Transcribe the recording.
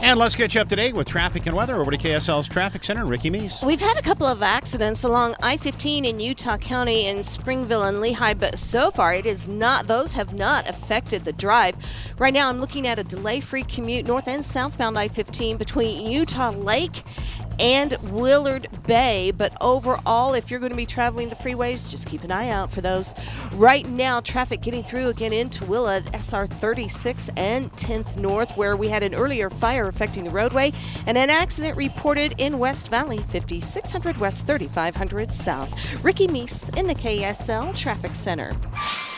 And let's get you up to date with traffic and weather over to KSL's Traffic Center. Ricky Meese. We've had a couple of accidents along I-15 in Utah County in Springville and Lehigh, but so far those have not affected the drive. Right now I'm looking at a delay-free commute north and southbound I-15 between Utah Lake and Willard Bay, but overall, if you're going to be traveling the freeways, just keep an eye out for those. Right now, traffic getting through again into Willard, SR 36 and 10th North, where we had an earlier fire affecting the roadway, and an accident reported in West Valley, 5600 West, 3500 South. Ricky Meese in the KSL Traffic Center.